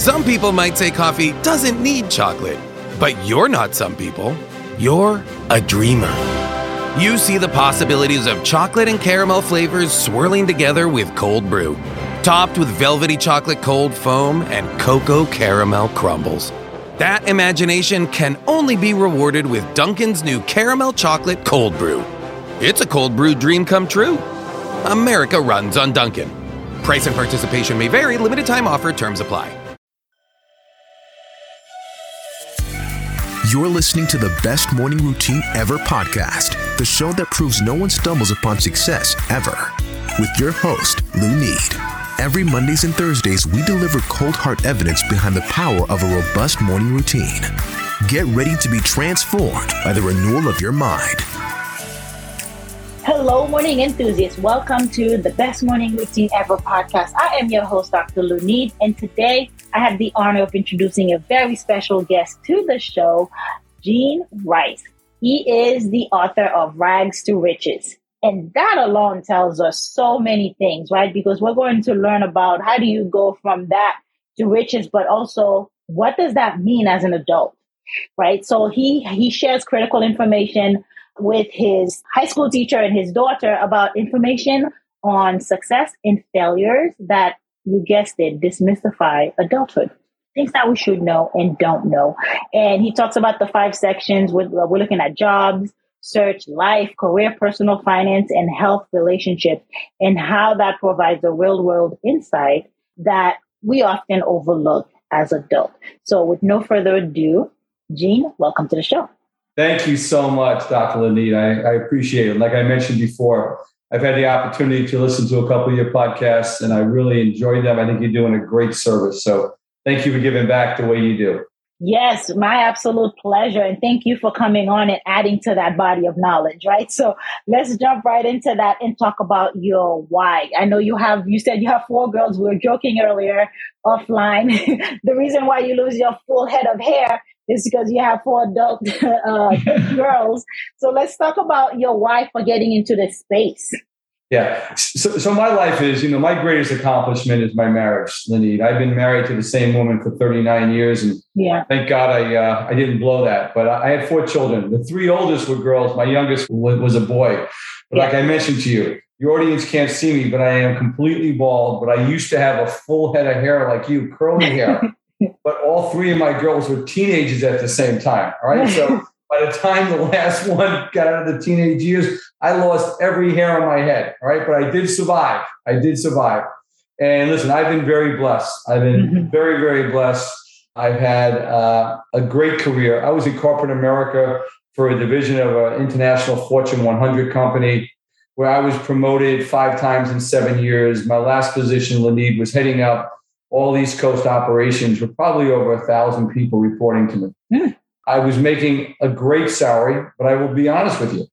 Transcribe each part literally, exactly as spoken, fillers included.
Some people might say coffee doesn't need chocolate, but you're not some people. You're a dreamer. You see the possibilities of chocolate and caramel flavors swirling together with cold brew, topped with velvety chocolate cold foam and cocoa caramel crumbles. That imagination can only be rewarded with Dunkin's new caramel chocolate cold brew. It's a cold brew dream come true. America runs on Dunkin'. Price and participation may vary. Limited time offer. Terms apply. You're listening to the Best Morning Routine Ever podcast, the show that proves no one stumbles upon success ever. With your host, Lou Need. Every Mondays and Thursdays, we deliver cold hard evidence behind the power of a robust morning routine. Get ready to be transformed by the renewal of your mind. Hello, morning enthusiasts. Welcome to the Best Morning Routine Ever podcast. I am your host, Doctor Lou Need, and today I have the honor of introducing a very special guest to the show, Gene Rice. He is the author of Rags to Riches. And that alone tells us so many things, right? Because we're going to learn about how do you go from that to riches, but also what does that mean as an adult, right? So he, he shares critical information with his high school teacher and his daughter about information on success and failures that, you guessed it, demystify adulthood. Things that we should know and don't know. And he talks about the five sections. We're, we're looking at jobs, search, life, career, personal finance, and health relationships, and how that provides a real world insight that we often overlook as adults. So with no further ado, Gene, welcome to the show. Thank you so much, Doctor Lanid. I, I appreciate it. Like I mentioned before, I've had the opportunity to listen to a couple of your podcasts, and I really enjoyed them. I think you're doing a great service. So thank you for giving back the way you do. Yes, my absolute pleasure. And thank you for coming on and adding to that body of knowledge, right? So let's jump right into that and talk about your why. I know you have, you said you have four girls. We were joking earlier offline. The reason why you lose your full head of hair is because you have four adult uh, girls. So let's talk about your why for getting into this space. Yeah. So, so my life is, you know, my greatest accomplishment is my marriage, Lanid. I've been married to the same woman for thirty-nine years. And yeah. Thank God I uh, I didn't blow that. But I, I had four children. The three oldest were girls. My youngest was, was a boy. But yeah. Like I mentioned to you, your audience can't see me, but I am completely bald. But I used to have a full head of hair like you, curly hair. But all three of my girls were teenagers at the same time. All right. So by the time the last one got out of the teenage years, I lost every hair on my head. All right. But I did survive. I did survive. And listen, I've been very blessed. I've been mm-hmm. very, very blessed. I've had uh, a great career. I was in corporate America for a division of an international Fortune one hundred company where I was promoted five times in seven years. My last position, Lanid, was heading up all East Coast operations with probably over a thousand people reporting to me. Mm. I was making a great salary, but I will be honest with you.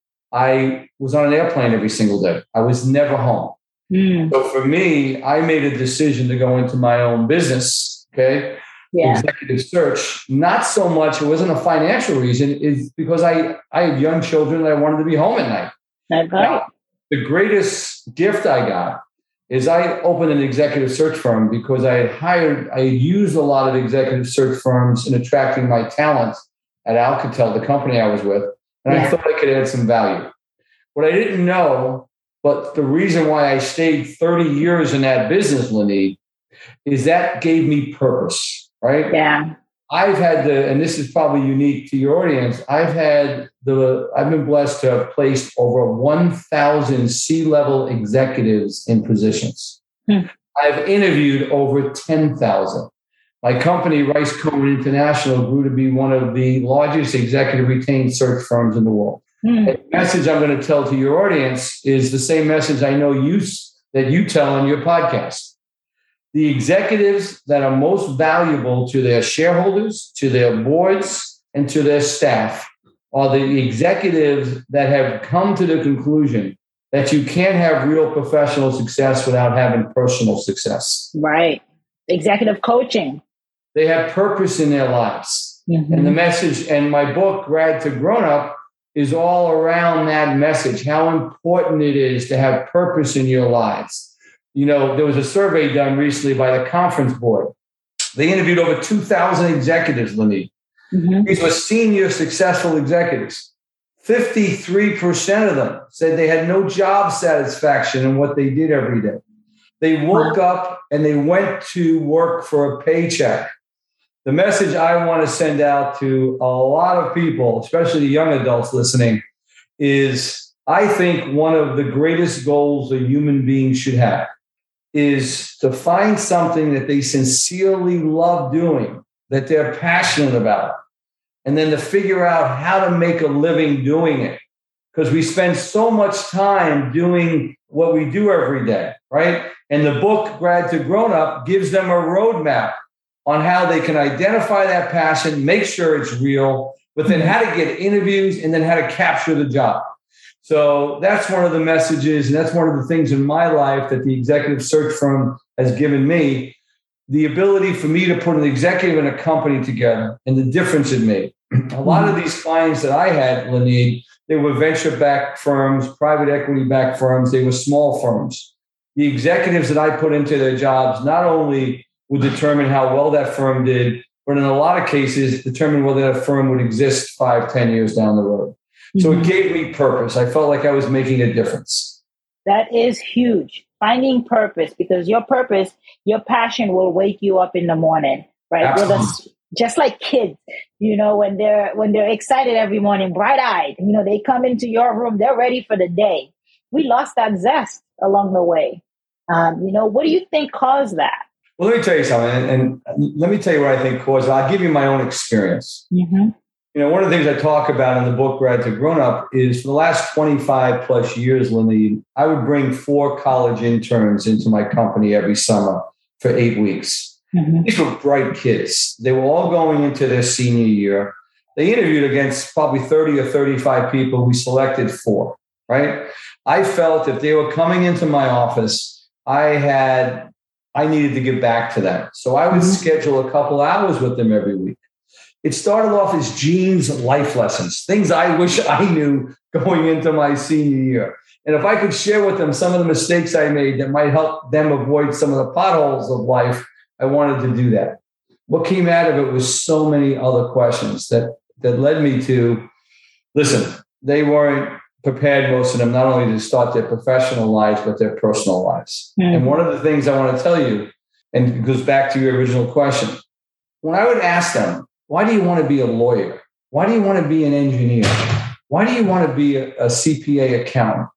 I was on an airplane every single day. I was never home. Mm. So for me, I made a decision to go into my own business, okay? Yeah. Executive search. Not so much, it wasn't a financial reason, is because I, I had young children and I wanted to be home at night. Okay. Now, the greatest gift I got is I opened an executive search firm because I had hired, I had used a lot of executive search firms in attracting my talent at Alcatel, the company I was with, and yeah. I thought I could add some value. What I didn't know, but the reason why I stayed thirty years in that business, Lanid, is that gave me purpose, right? Yeah. I've had the, and this is probably unique to your audience, I've had the, I've been blessed to have placed over one thousand C-level executives in positions. Hmm. I've interviewed over ten thousand. My company, Rice Cohen International, grew to be one of the largest executive retained search firms in the world. Hmm. The message I'm going to tell to your audience is the same message I know you, that you tell on your podcast. The executives that are most valuable to their shareholders, to their boards, and to their staff are the executives that have come to the conclusion that you can't have real professional success without having personal success. Right. Executive coaching. They have purpose in their lives. Mm-hmm. And the message, and my book, Grad to Grown Up, is all around that message, how important it is to have purpose in your lives. You know, there was a survey done recently by the Conference Board, They interviewed over two thousand executives, Lenny. Mm-hmm. These were senior, successful executives. fifty-three percent of them said they had no job satisfaction in what they did every day. They woke up and they went to work for a paycheck. The message I want to send out to a lot of people, especially young adults listening, is I think one of the greatest goals a human being should have is to find something that they sincerely love doing, that they're passionate about, and then to figure out how to make a living doing it. Because we spend so much time doing what we do every day, right? And the book, Grad to Grown Up, gives them a roadmap on how they can identify that passion, make sure it's real, but then how to get interviews and then how to capture the job. So that's one of the messages, and that's one of the things in my life that the executive search firm has given me, the ability for me to put an executive and a company together and the difference it made. A lot of these clients that I had, Lenny, they were venture-backed firms, private equity-backed firms. They were small firms. The executives that I put into their jobs not only would determine how well that firm did, but in a lot of cases, determine whether that firm would exist five, ten years down the road. So it gave me purpose. I felt like I was making a difference. That is huge. Finding purpose, because your purpose, your passion will wake you up in the morning, right? Absolutely. Just like kids, you know, when they're when they're excited every morning, bright-eyed, you know, they come into your room, they're ready for the day. We lost that zest along the way. Um, you know, what do you think caused that? Well, let me tell you something, and, and let me tell you what I think caused it. I'll give you my own experience. Mm-hmm. You know, one of the things I talk about in the book, Grad to Grown Up, is for the last twenty-five plus years, Lenny, I would bring four college interns into my company every summer for eight weeks. Mm-hmm. These were bright kids. They were all going into their senior year. They interviewed against probably thirty or thirty-five people. We selected four, right? I felt if they were coming into my office, I had, I needed to give back to them. So I would mm-hmm. schedule a couple hours with them every week. It started off as Gene's life lessons, things I wish I knew going into my senior year. And if I could share with them some of the mistakes I made that might help them avoid some of the potholes of life, I wanted to do that. What came out of it was so many other questions that, that led me to, listen, they weren't prepared, most of them, not only to start their professional lives, but their personal lives. Mm-hmm. And one of the things I want to tell you, and it goes back to your original question, when I would ask them, why do you want to be a lawyer? Why do you want to be an engineer? Why do you want to be a, a C P A accountant?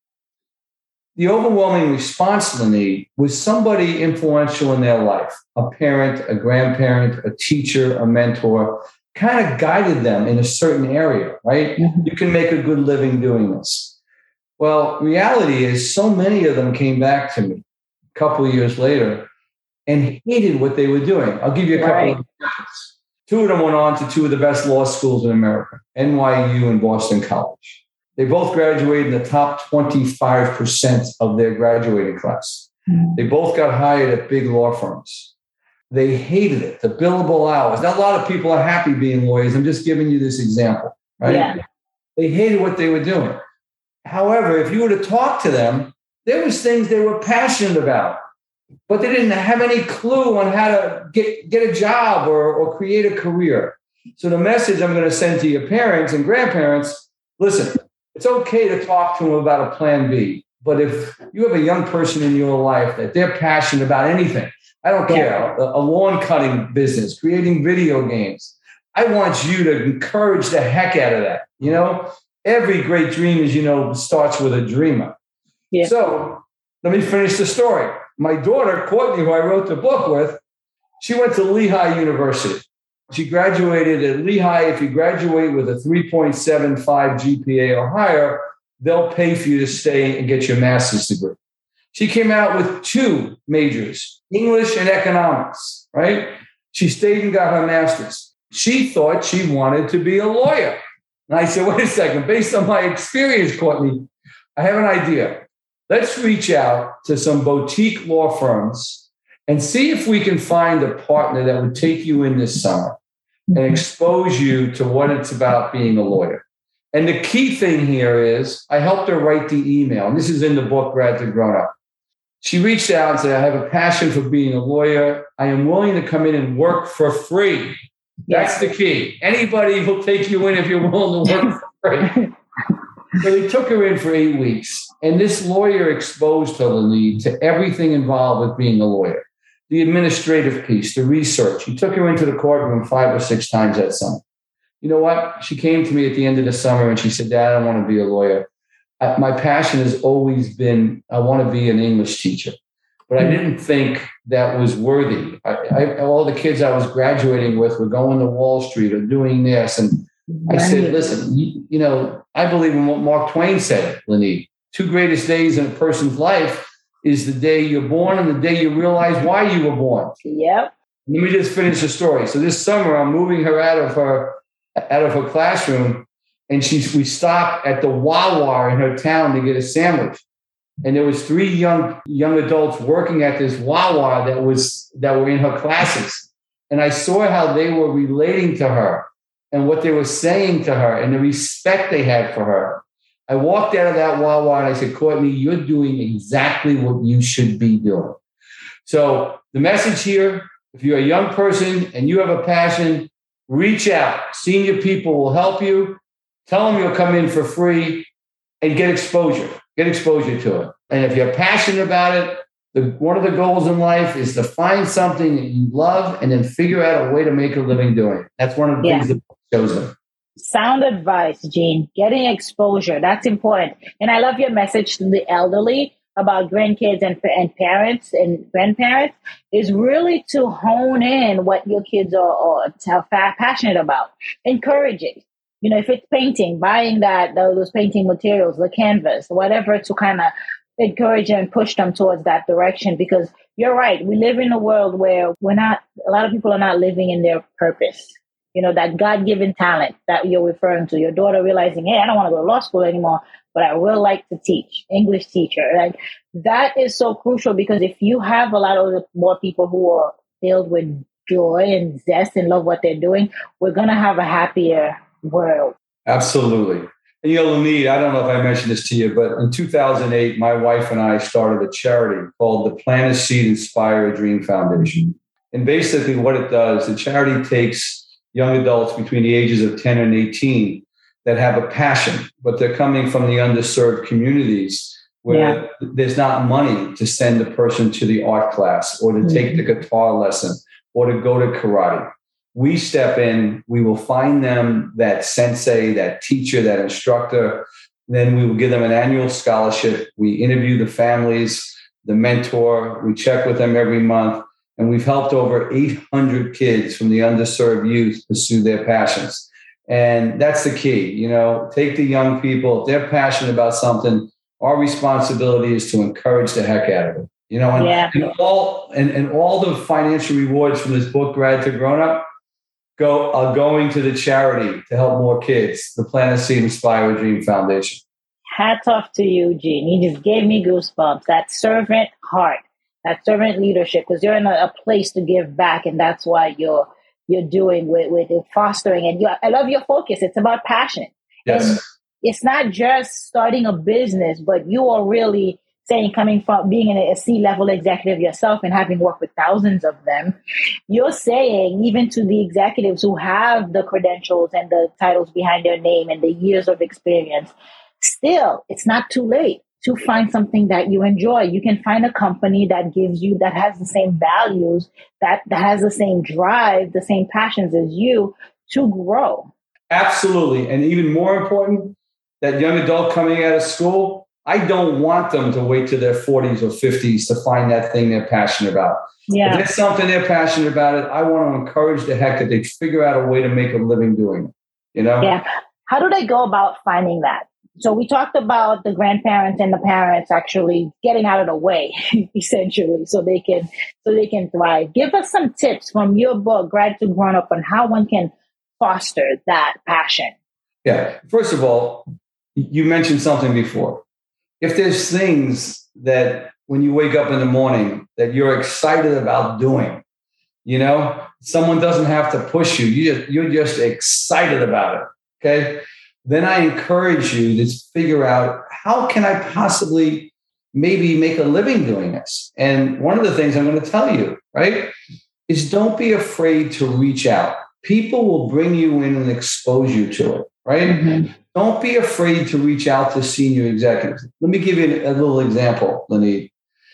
The overwhelming response to me was somebody influential in their life, a parent, a grandparent, a teacher, a mentor, kind of guided them in a certain area, right? Mm-hmm. You can make a good living doing this. Well, reality is so many of them came back to me a couple of years later and hated what they were doing. I'll give you a couple right. of examples. Two of them went on to two of the best law schools in America, N Y U and Boston College. They both graduated in the top twenty-five percent of their graduating class. Mm-hmm. They both got hired at big law firms. They hated it, the billable hours. Now, a lot of people are happy being lawyers. I'm just giving you this example, right? Yeah. They hated what they were doing. However, if you were to talk to them, there was things they were passionate about, but they didn't have any clue on how to get, get a job or, or create a career. So the message I'm going to send to your parents and grandparents, listen, it's okay to talk to them about a plan B. But if you have a young person in your life that they're passionate about anything, I don't care, a, a lawn cutting business, creating video games, I want you to encourage the heck out of that. You know, every great dream, as you know, starts with a dreamer. Yeah. So let me finish the story. My daughter, Courtney, who I wrote the book with, she went to Lehigh University. She graduated at Lehigh. If you graduate with a three point seven five G P A or higher, they'll pay for you to stay and get your master's degree. She came out with two majors, English and economics, right? She stayed and got her master's. She thought she wanted to be a lawyer. And I said, wait a second, based on my experience, Courtney, I have an idea. Let's reach out to some boutique law firms and see if we can find a partner that would take you in this summer and expose you to what it's about being a lawyer. And the key thing here is I helped her write the email. And this is in the book, Grad to Grown Up. She reached out and said, I have a passion for being a lawyer. I am willing to come in and work for free. That's the key. Anybody will take you in if you're willing to work for free. So they took her in for eight weeks. And this lawyer exposed her, Lanid, to everything involved with being a lawyer. The administrative piece, the research. He took her into the courtroom five or six times that summer. You know what? She came to me at the end of the summer and she said, Dad, I want to be a lawyer. I, my passion has always been, I want to be an English teacher. But I didn't think that was worthy. I, I, all the kids I was graduating with were going to Wall Street or doing this. And I said, listen, you, you know, I believe in what Mark Twain said, Lanid. Two greatest days in a person's life is the day you're born and the day you realize why you were born. Yep. Let me just finish the story. So this summer, I'm moving her out of her out of her classroom, and she's we stopped at the Wawa in her town to get a sandwich. And there was three young young adults working at this Wawa that was that were in her classes. And I saw how they were relating to her and what they were saying to her and the respect they had for her. I walked out of that Wawa and I said, Courtney, you're doing exactly what you should be doing. So the message here, if you're a young person and you have a passion, reach out. Senior people will help you. Tell them you'll come in for free and get exposure. Get exposure to it. And if you're passionate about it, the, one of the goals in life is to find something that you love and then figure out a way to make a living doing it. That's one of the yeah. things that shows them. Sound advice, Gene. Getting exposure. That's important. And I love your message to the elderly about grandkids and, and parents and grandparents is really to hone in what your kids are, are passionate about. Encourage it. You know, if it's painting, buying that, those painting materials, the canvas, whatever, to kind of encourage and push them towards that direction. Because you're right. We live in a world where we're not, a lot of people are not living in their purpose. You know, that God-given talent that you're referring to, your daughter realizing, hey, I don't want to go to law school anymore, but I will like to teach, English teacher. Like that is so crucial because if you have a lot of more people who are filled with joy and zest and love what they're doing, we're going to have a happier world. Absolutely. And you know, Lanid, I don't know if I mentioned this to you, but in two thousand eight, my wife and I started a charity called the Plant a Seed, Inspire a Dream Foundation. And basically what it does, the charity takes young adults between the ages of ten and eighteen that have a passion, but they're coming from the underserved communities where yeah. there's not money to send a person to the art class or to mm-hmm. take the guitar lesson or to go to karate. We step in, we will find them that sensei, that teacher, that instructor. Then we will give them an annual scholarship. We interview the families, the mentor. We check with them every month. And we've helped over eight hundred kids from the underserved youth pursue their passions. And that's the key. You know, take the young people. If they're passionate about something, our responsibility is to encourage the heck out of it. You know, and, yeah. and all and, and all the financial rewards from this book, Grad to Grown Up, go are going to the charity to help more kids, the Plant a Seed, Inspire a Dream Foundation. Hats off to you, Gene. You just gave me goosebumps. That servant heart. That servant leadership, because you're in a, a place to give back, and that's why you're you're doing with, with fostering. And you, I love your focus. It's about passion. Yes, and it's not just starting a business, but you are really saying, coming from being a, a C-level executive yourself and having worked with thousands of them, you're saying even to the executives who have the credentials and the titles behind their name and the years of experience, still, it's not too late to find something that you enjoy. You can find a company that gives you, that has the same values, that, that has the same drive, the same passions as you to grow. Absolutely. And even more important, that young adult coming out of school, I don't want them to wait to their forties or fifties to find that thing they're passionate about. Yeah. If there's something they're passionate about, it, I want to encourage the heck that they figure out a way to make a living doing it. You know? Yeah. How do they go about finding that? So we talked about the grandparents and the parents actually getting out of the way, essentially, so they can so they can thrive. Give us some tips from your book, Grad to Grown Up, on how one can foster that passion. Yeah. First of all, you mentioned something before. If there's things that when you wake up in the morning that you're excited about doing, you know, someone doesn't have to push you. You just, you're just excited about it. Okay. Then I encourage you to figure out, how can I possibly maybe make a living doing this. And one of the things I'm going to tell you, right, is don't be afraid to reach out. People will bring you in and expose you to it, right? Mm-hmm. Don't be afraid to reach out to senior executives. Let me give you a little example, Lenny.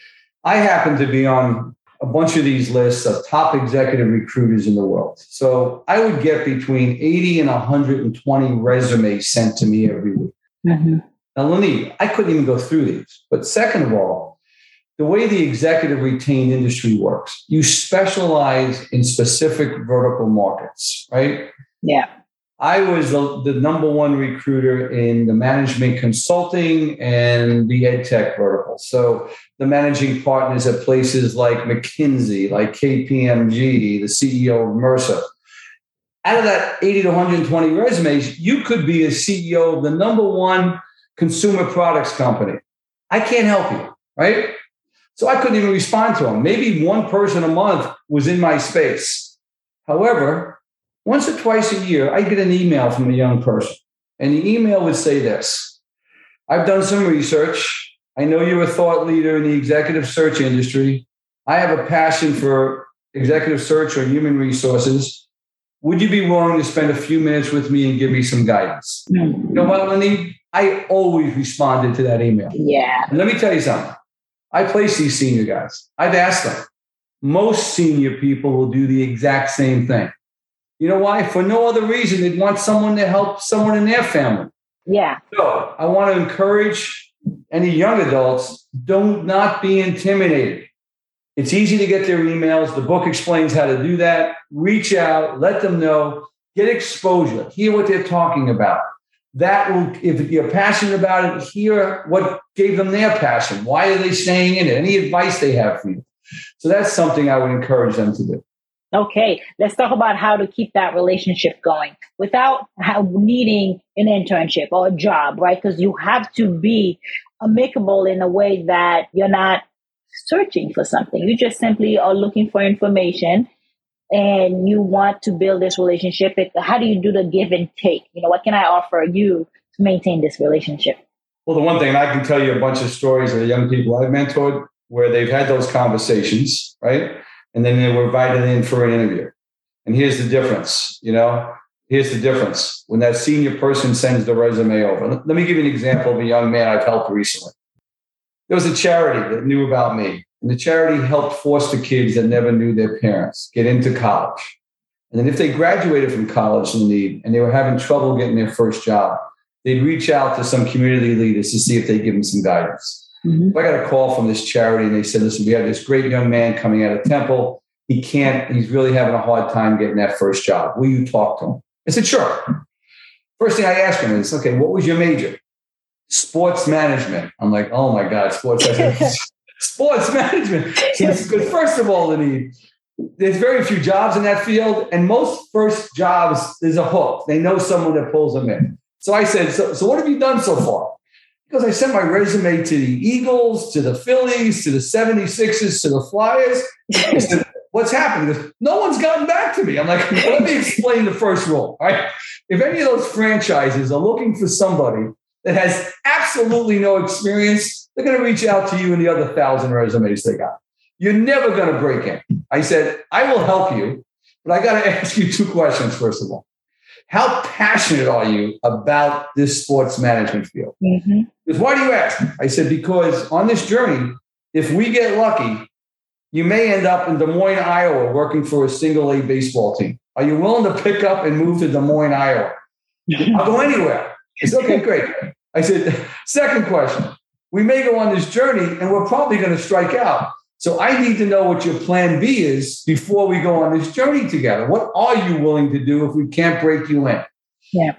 I happen to be on a bunch of these lists of top executive recruiters in the world. So I would get between eighty and one hundred twenty resumes sent to me every week. Mm-hmm. Now, Lenny, I couldn't even go through these. But second of all, the way the executive retained industry works, you specialize in specific vertical markets, right? Yeah. I was the, the number one recruiter in the management consulting and the ed tech vertical. So the managing partners at places like McKinsey, like K P M G, the C E O of Mercer. Out of that eighty to one hundred twenty resumes, you could be a C E O of the number one consumer products company. I can't help you, right? So I couldn't even respond to them. Maybe one person a month was in my space. However, once or twice a year, I get an email from a young person. And the email would say this: I've done some research. I know you're a thought leader in the executive search industry. I have a passion for executive search or human resources. Would you be willing to spend a few minutes with me and give me some guidance? Mm-hmm. You know what, Lenny? I always responded to that email. Yeah. And let me tell you something. I place these senior guys. I've asked them. Most senior people will do the exact same thing. You know why? For no other reason. They'd want someone to help someone in their family. Yeah. So I want to encourage any young adults, do not be intimidated. It's easy to get their emails. The book explains how to do that. Reach out, let them know, get exposure, hear what they're talking about. That will, if you're passionate about it, hear what gave them their passion. Why are they staying in it? Any advice they have for you. So that's something I would encourage them to do. Okay, let's talk about how to keep that relationship going without needing an internship or a job, right? Because you have to be amicable in a way that you're not searching for something. You just simply are looking for information and you want to build this relationship. How do you do the give and take? You know, what can I offer you to maintain this relationship? Well, the one thing, I can tell you a bunch of stories of the young people I've mentored where they've had those conversations, right? And then they were invited in for an interview. And here's the difference, you know, here's the difference. When that senior person sends the resume over, let me give you an example of a young man I've helped recently. There was a charity that knew about me. And the charity helped foster kids that never knew their parents get into college. And then if they graduated from college in need and they were having trouble getting their first job, they'd reach out to some community leaders to see if they'd give them some guidance. Mm-hmm. I got a call from this charity and they said, listen, we have this great young man coming out of Temple. He can't, he's really having a hard time getting that first job. Will you talk to him? I said, sure. First thing I asked him is, okay, what was your major? Sports management. I'm like, oh my God, sports management. Sports management. Because first of all, Lenny, there's very few jobs in that field. And most first jobs, there's a hook. They know someone that pulls them in. So I said, so, so what have you done so far? Because I sent my resume to the Eagles, to the Phillies, to the seventy-sixers, to the Flyers. I said, what's happened? He goes, no one's gotten back to me. I'm like, well, let me explain the first rule. All right? If any of those franchises are looking for somebody that has absolutely no experience, they're going to reach out to you and the other thousand resumes they got. You're never going to break in. I said, I will help you, but I got to ask you two questions, first of all. How passionate are you about this sports management field? Mm-hmm. Because why do you ask? I said, because on this journey, if we get lucky, you may end up in Des Moines, Iowa, working for a single A baseball team. Are you willing to pick up and move to Des Moines, Iowa? I'll go anywhere. I said, okay, great. I said, second question. We may go on this journey and we're probably going to strike out. So I need to know what your plan B is before we go on this journey together. What are you willing to do if we can't break you in? Yeah.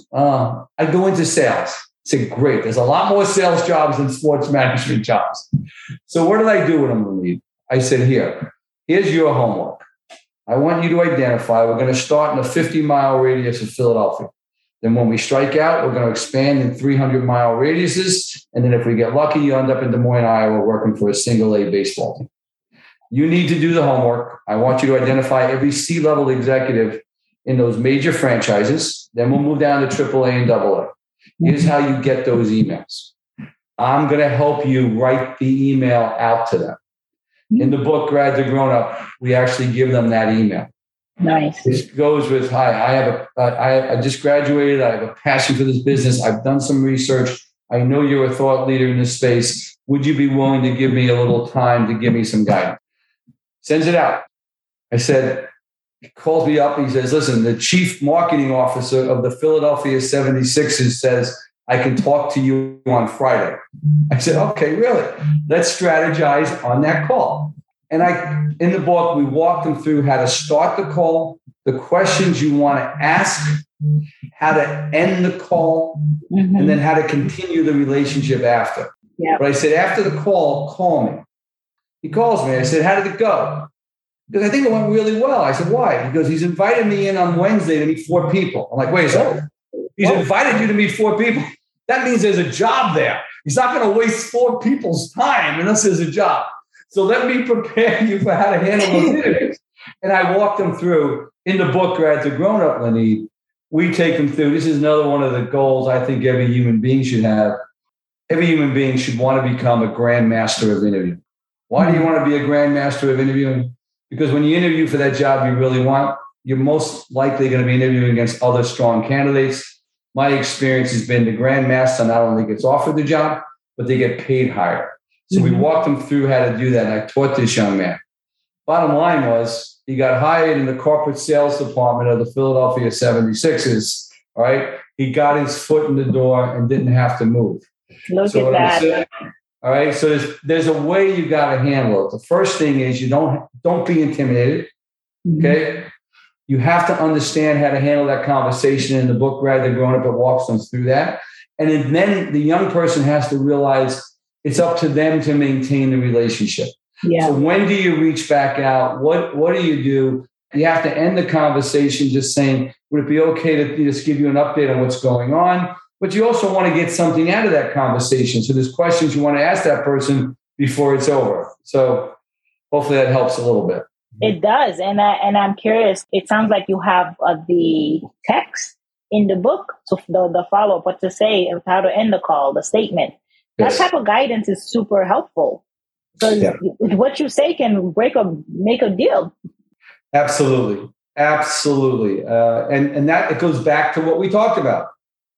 Uh, I go into sales. I said, great. There's a lot more sales jobs than sports management jobs. So what did I do with them, Lee? I said, here, here's your homework. I want you to identify. We're going to start in a fifty mile radius of Philadelphia. Then when we strike out, we're going to expand in three hundred mile radiuses. And then if we get lucky, you end up in Des Moines, Iowa, working for a single A baseball team. You need to do the homework. I want you to identify every C-level executive in those major franchises. Then we'll move down to triple A and double A. Here's how you get those emails. I'm going to help you write the email out to them. Mm-hmm. In the book, Grad to Grown Up, we actually give them that email. Nice. This goes with, hi, I have a, I, I just graduated. I have a passion for this business. I've done some research. I know you're a thought leader in this space. Would you be willing to give me a little time to give me some guidance? Sends it out. I said, he calls me up. He says, listen, the chief marketing officer of the Philadelphia seventy-sixers says, I can talk to you on Friday. I said, okay, really? Let's strategize on that call. And I, in the book, we walked them through how to start the call, the questions you want to ask, how to end the call, mm-hmm. and then how to continue the relationship after. Yep. But I said, after the call, call me. He calls me. I said, how did it go? Because I think it went really well. I said, why? He goes, he's invited me in on Wednesday to meet four people. I'm like, wait a second. He's oh. invited you to meet four people. That means there's a job there. He's not going to waste four people's time unless there's a job. So let me prepare you for how to handle those interviews. And I walked them through in the book, Grad to Grown Up, Lenny. We take them through. This is another one of the goals I think every human being should have. Every human being should want to become a grandmaster of interviewing. Why do you want to be a grandmaster of interviewing? Because when you interview for that job you really want, you're most likely going to be interviewing against other strong candidates. My experience has been the grandmaster not only gets offered the job, but they get paid higher. So mm-hmm. we walked them through how to do that. And I taught this young man. Bottom line was he got hired in the corporate sales department of the Philadelphia seventy-sixers. All right. He got his foot in the door and didn't have to move. Look so at that. All right. So there's, there's a way you got to handle it. The first thing is you don't, don't be intimidated. Mm-hmm. Okay. You have to understand how to handle that conversation. In the book, Grad to Grown Up, it walks them through that. And then the young person has to realize it's up to them to maintain the relationship. Yeah. So when do you reach back out? What, what do you do? You have to end the conversation just saying, would it be okay to just give you an update on what's going on? But you also want to get something out of that conversation. So there's questions you want to ask that person before it's over. So hopefully that helps a little bit. It does. And, I, and I'm curious, it sounds like you have uh, the text in the book, so the, the follow-up, what to say, how to end the call, the statement. Yes. That type of guidance is super helpful. So yeah. what you say can break a, make a deal. Absolutely. Absolutely. Uh, and, and that it goes back to what we talked about.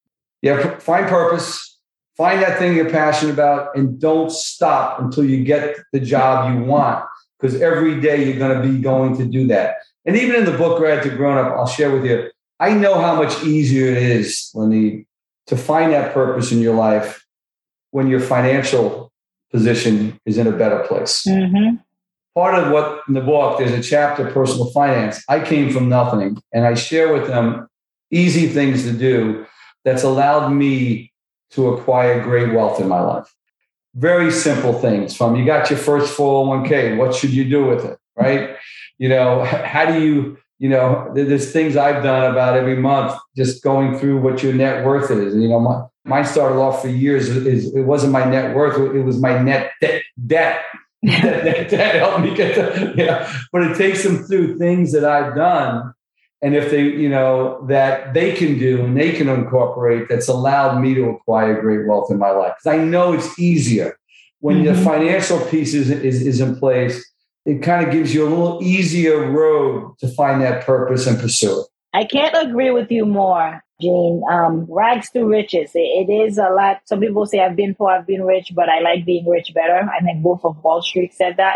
Yeah, find purpose, find that thing you're passionate about, and don't stop until you get the job you want, because every day you're going to be going to do that. And even in the book, Grad to Grown Up, I'll share with you, I know how much easier it is, Lenny, to find that purpose in your life when your financial position is in a better place. Mm-hmm. Part of what in the book, there's a chapter, personal finance. I came from nothing, and I share with them easy things to do that's allowed me to acquire great wealth in my life. Very simple things, from you got your first four oh one k, what should you do with it, right? You know, how do you, you know, there's things I've done about every month, just going through what your net worth is. And, you know, my, mine started off for years, is it wasn't my net worth, it was my net de- debt. that, that, that helped me get to, you know, but it takes them through things that I've done. And if they, you know, that they can do and they can incorporate, that's allowed me to acquire great wealth in my life. Because I know it's easier when mm-hmm. the financial piece is, is, is in place. It kind of gives you a little easier road to find that purpose and pursue it. I can't agree with you more, Gene. Um, rags to riches. It, it is a lot. Some people say I've been poor, I've been rich, but I like being rich better. I think Wolf of Wall Street said that.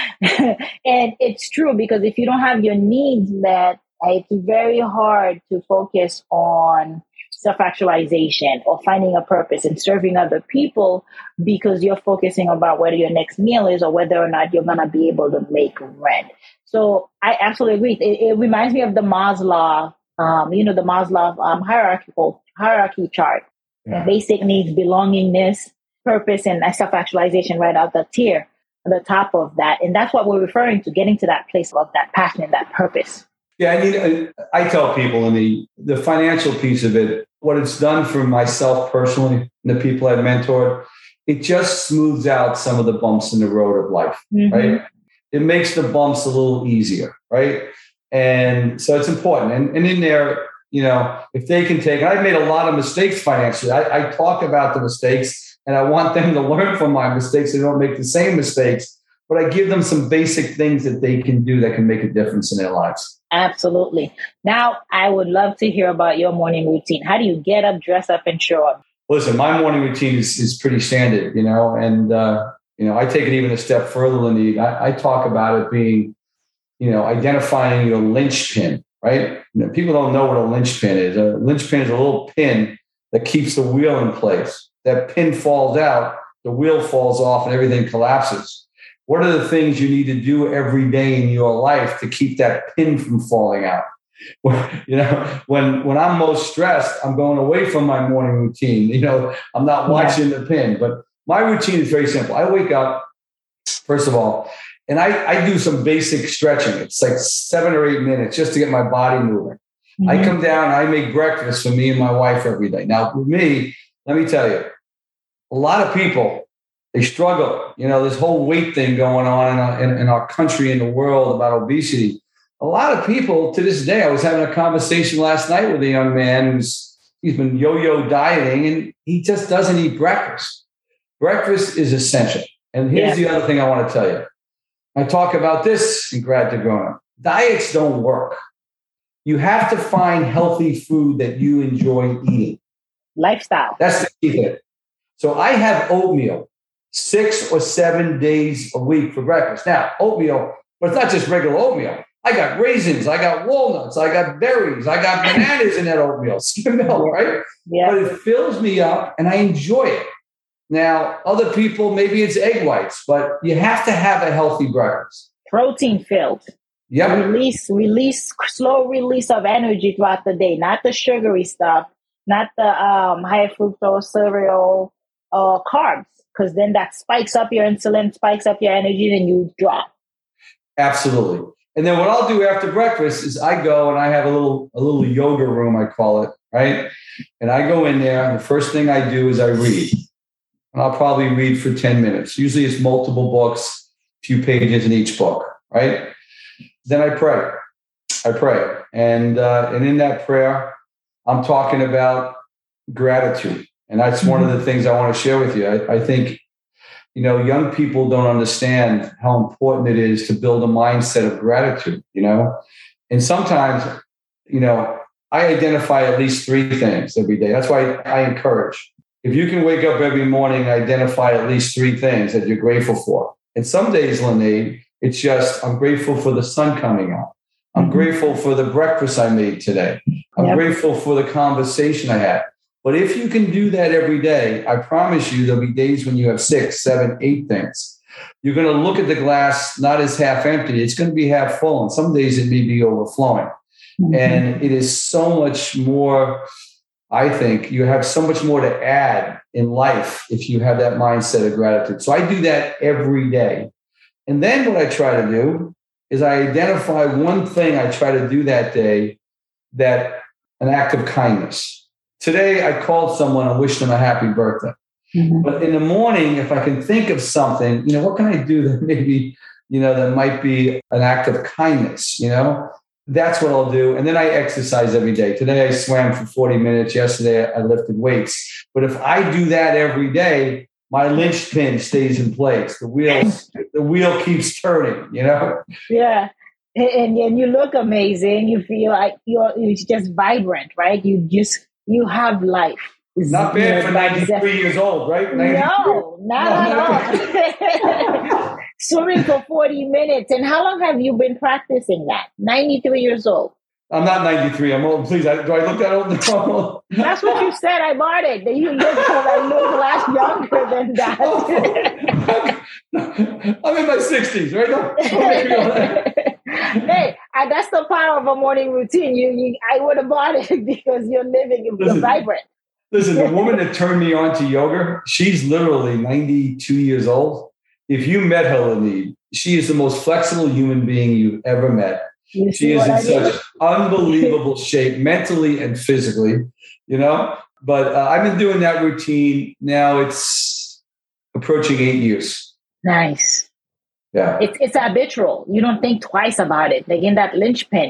And it's true, because if you don't have your needs met, it's very hard to focus on self-actualization or finding a purpose and serving other people, because you're focusing about whether your next meal is or whether or not you're going to be able to make rent. So I absolutely agree. It, it reminds me of the Maslow, um, you know, the Maslow um, hierarchical hierarchy chart. Yeah. Basic needs, belongingness, purpose, and self-actualization right out the tier, at the top of that. And that's what we're referring to, getting to that place of that passion and that purpose. Yeah, I mean, I tell people in the, the financial piece of it, what it's done for myself personally and the people I've mentored, it just smooths out some of the bumps in the road of life, mm-hmm. right? It makes the bumps a little easier, right? And so it's important. And, and in there, you know, if they can take, and I've made a lot of mistakes financially. I, I talk about the mistakes and I want them to learn from my mistakes so they don't make the same mistakes. But I give them some basic things that they can do that can make a difference in their lives. Absolutely. Now, I would love to hear about your morning routine. How do you get up, dress up, and show up? Listen, my morning routine is, is pretty standard, you know, and, uh, you know, I take it even a step further, Lindy. I, I talk about it being, you know, identifying your linchpin, right? You know, people don't know what a linchpin is. A linchpin is a little pin that keeps the wheel in place. That pin falls out, the wheel falls off, and everything collapses. What are the things you need to do every day in your life to keep that pin from falling out? You know, when when I'm most stressed, I'm going away from my morning routine. You know, I'm not watching yeah. the pin. But my routine is very simple. I wake up, first of all, and I, I do some basic stretching. It's like seven or eight minutes just to get my body moving. Mm-hmm. I come down and I make breakfast for me and my wife every day. Now, with me, let me tell you, a lot of people, they struggle. You know, this whole weight thing going on in our, in, in our country and the world about obesity. A lot of people to this day, I was having a conversation last night with a young man who's he's been yo-yo dieting and he just doesn't eat breakfast. Breakfast is essential. And here's yeah. the other thing I want to tell you. I talk about this in Grad to Grown Up. Diets don't work. You have to find healthy food that you enjoy eating. Lifestyle. That's the key thing. So I have oatmeal six or seven days a week for breakfast. Now, oatmeal, but it's not just regular oatmeal. I got raisins, I got walnuts, I got berries, I got bananas in that oatmeal, skim milk, right? Yeah. But it fills me up and I enjoy it. Now, other people, maybe it's egg whites, but you have to have a healthy breakfast. Protein filled. Yep. Release, release, slow release of energy throughout the day, not the sugary stuff, not the um, high fructose cereal uh, carbs, because then that spikes up your insulin, spikes up your energy, and you drop. Absolutely. And then what I'll do after breakfast is I go and I have a little a little yoga room, I call it, right? And I go in there and the first thing I do is I read. And I'll probably read for ten minutes. Usually it's multiple books, a few pages in each book, right? Then I pray. I pray. And, uh, and in that prayer, I'm talking about gratitude. And that's mm-hmm. one of the things I want to share with you. I, I think You know, young people don't understand how important it is to build a mindset of gratitude, you know? And sometimes, you know, I identify at least three things every day. That's why I encourage. If you can wake up every morning and identify at least three things that you're grateful for. And some days, Linnae, it's just, I'm grateful for the sun coming out. I'm mm-hmm. grateful for the breakfast I made today. I'm yep. grateful for the conversation I had. But if you can do that every day, I promise you there'll be days when you have six, seven, eight things. You're going to look at the glass not as half empty. It's going to be half full. And some days it may be overflowing. Mm-hmm. And it is so much more, I think, you have so much more to add in life if you have that mindset of gratitude. So I do that every day. And then what I try to do is I identify one thing I try to do that day, that an act of kindness. Today, I called someone and wished them a happy birthday. Mm-hmm. But in the morning, if I can think of something, you know, what can I do that maybe, you know, that might be an act of kindness, you know? That's what I'll do. And then I exercise every day. Today, I swam for forty minutes. Yesterday, I lifted weights. But if I do that every day, my linchpin stays in place. The wheels, the wheel keeps turning, you know? Yeah. And, and you look amazing. You feel like you're, you're just vibrant, right? You just... You have life. Not bad for ninety-three years old, right? No, not at all. Swimming for forty minutes. And how long have you been practicing that? ninety-three years old. I'm not ninety-three. I'm old. Please, I, do I look that old? That's what you said. I bought it. You look, I look last younger than that. I'm in my sixties, right? Don't Hey, I, that's the power of a morning routine. You, you I would have bought it because you're living, you're listen, vibrant. Listen, the woman that turned me on to yoga, she's literally ninety-two years old. If you met her, Linnae, she is the most flexible human being you've ever met. You she is in I such mean? unbelievable shape, mentally and physically, you know. But uh, I've been doing that routine now. It's approaching eight years. Nice. Yeah, it's it's habitual. You don't think twice about it. Like in that linchpin,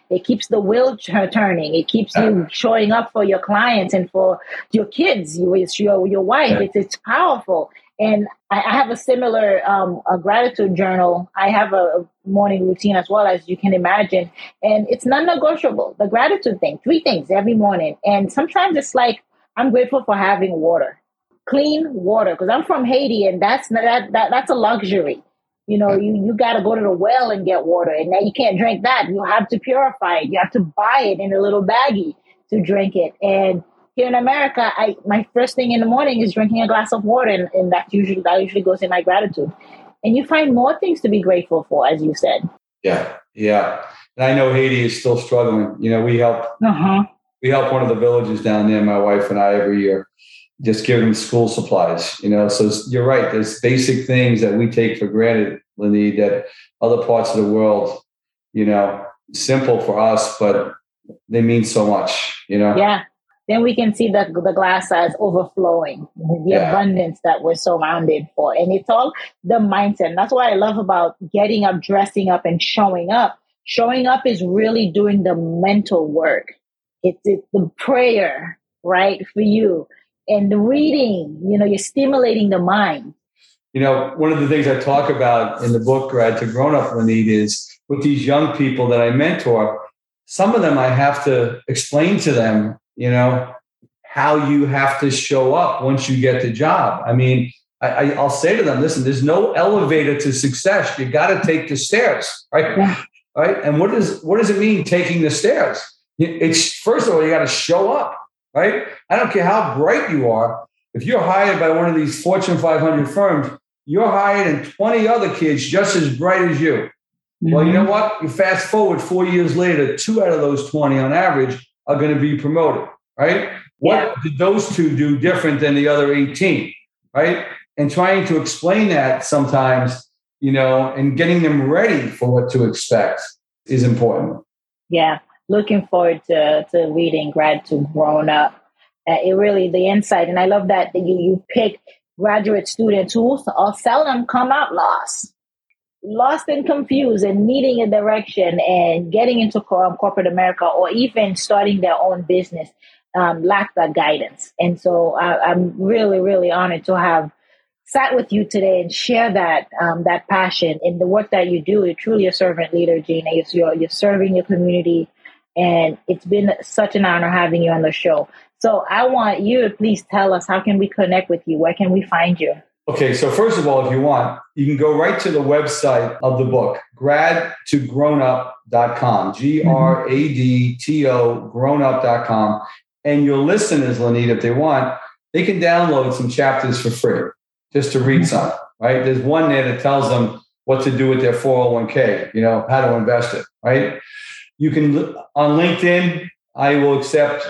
It keeps the wheel turning. It keeps you showing up for your clients and for your kids, your your, your wife. It's it's powerful. And I, I have a similar um, a gratitude journal. I have a morning routine as well, as you can imagine. And it's non-negotiable. The gratitude thing, three things every morning. And sometimes it's like, I'm grateful for having water, clean water, because I'm from Haiti, and that's that, that that's a luxury. You know, you, you got to go to the well and get water, and now you can't drink that. You have to purify it. You have to buy it in a little baggie to drink it. And here in America, I my first thing in the morning is drinking a glass of water, and, and that usually that usually goes in my gratitude. And you find more things to be grateful for, as you said. Yeah, yeah. And I know Haiti is still struggling. You know, we help uh-huh. we help one of the villages down there, my wife and I, every year. Just give them school supplies, you know. So you're right. There's basic things that we take for granted, Lindy, that other parts of the world, you know, simple for us, but they mean so much, you know. Yeah. Then we can see the the glass as overflowing, the yeah. abundance that we're surrounded for, and it's all the mindset. And that's what I love about getting up, dressing up, and showing up. Showing up is really doing the mental work. It's it's the prayer, right, for you. And the reading, you know, you're stimulating the mind. You know, one of the things I talk about in the book, Grad to Grown Up, Lanit, is with these young people that I mentor, some of them I have to explain to them, you know, how you have to show up once you get the job. I mean, I, I, I'll say to them, listen, there's no elevator to success. You got to take the stairs, right? Yeah. Right. And what does what does it mean taking the stairs? It's first of all, you got to show up. Right? I don't care how bright you are. If you're hired by one of these Fortune five hundred firms, you're hired and twenty other kids just as bright as you. Mm-hmm. Well, you know what? You fast forward four years later, two out of those twenty on average are going to be promoted. Right? What yeah. did those two do different than the other eighteen? Right? And trying to explain that sometimes, you know, and getting them ready for what to expect is important. Yeah. Looking forward to, to reading Grad to Grown Up. Uh, it really, the insight, and I love that, that you, you pick graduate students who all seldom come out lost, lost and confused and needing a direction and getting into um, corporate America or even starting their own business, um, lack that guidance. And so I, I'm really, really honored to have sat with you today and share that um, that passion in the work that you do. You're truly a servant leader, Gina. You're, you're serving your community. And it's been such an honor having you on the show. So I want you to please tell us, how can we connect with you? Where can we find you? Okay. So first of all, if you want, you can go right to the website of the book, grad to grown up dot com, G R A D T O, grown up dot com. And your listeners, Lanit, if they want, they can download some chapters for free just to read some, right? There's one there that tells them what to do with their four oh one k, you know, how to invest it, right? You can, on LinkedIn, I will accept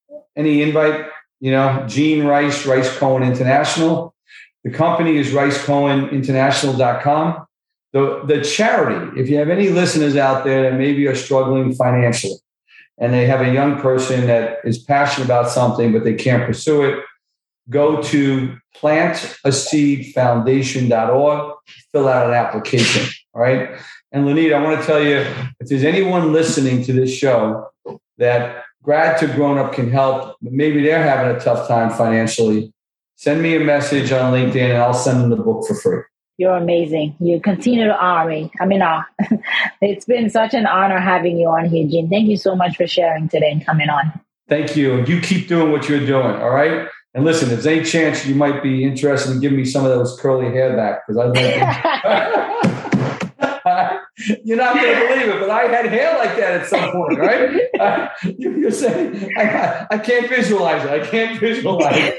any invite, you know, Gene Rice, Rice Cohen International. The company is rice cohen international dot com. The, the charity, if you have any listeners out there that maybe are struggling financially and they have a young person that is passionate about something, but they can't pursue it, go to plant a seed foundation dot org, fill out an application, all right? And Lanit, I want to tell you, if there's anyone listening to this show that Grad to Grown Up can help, but maybe they're having a tough time financially, send me a message on LinkedIn and I'll send them the book for free. You're amazing. You continue to honor me. I mean, uh, it's been such an honor having you on here, Gene. Thank you so much for sharing today and coming on. Thank you. And you keep doing what you're doing, all right? And listen, if there's any chance you might be interested in giving me some of those curly hair back, because I'd like to... You're not going to believe it, but I had hair like that at some point, right? uh, you're saying I, I can't visualize it. I can't visualize it.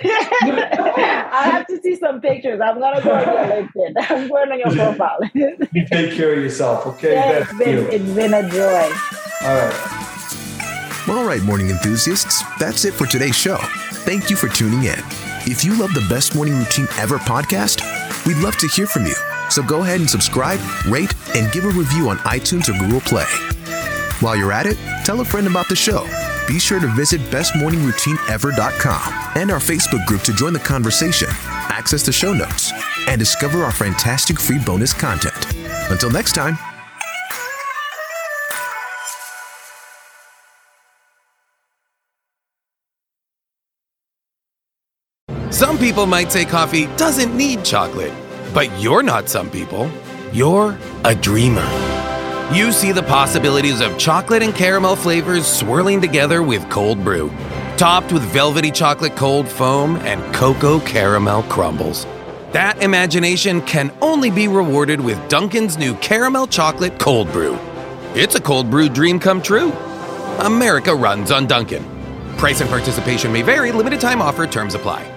I have to see some pictures. I'm going to go on your LinkedIn. I'm going on your profile. You take care of yourself, okay? Yeah, it's been, it's been a joy. All right. Well, all right, morning enthusiasts. That's it for today's show. Thank you for tuning in. If you love the Best Morning Routine Ever podcast, we'd love to hear from you. So go ahead and subscribe, rate, and give a review on iTunes or Google Play. While you're at it, tell a friend about the show. Be sure to visit best morning routine ever dot com and our Facebook group to join the conversation, access the show notes, and discover our fantastic free bonus content. Until next time. Some people might say coffee doesn't need chocolate, but you're not some people. You're a dreamer. You see the possibilities of chocolate and caramel flavors swirling together with cold brew, topped with velvety chocolate cold foam and cocoa caramel crumbles. That imagination can only be rewarded with Dunkin's new caramel chocolate cold brew. It's a cold brew dream come true. America runs on Dunkin'. Price and participation may vary. Limited time offer. Terms apply.